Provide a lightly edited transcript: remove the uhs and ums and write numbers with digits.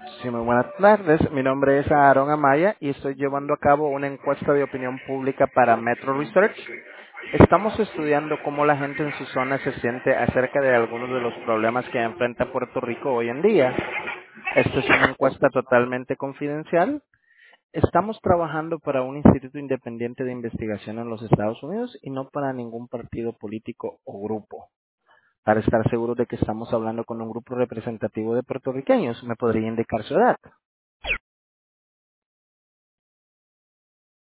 Sí, muy buenas tardes. Mi nombre es Aaron Amaya y estoy llevando a cabo una encuesta de opinión pública para Metro Research. Estamos estudiando cómo la gente en su zona se siente acerca de algunos de los problemas que enfrenta Puerto Rico hoy en día. Esta es una encuesta totalmente confidencial. Estamos trabajando para un instituto independiente de investigación en los Estados Unidos y no para ningún partido político o grupo. Para estar seguros de que estamos hablando con un grupo representativo de puertorriqueños, ¿me podría indicar su edad?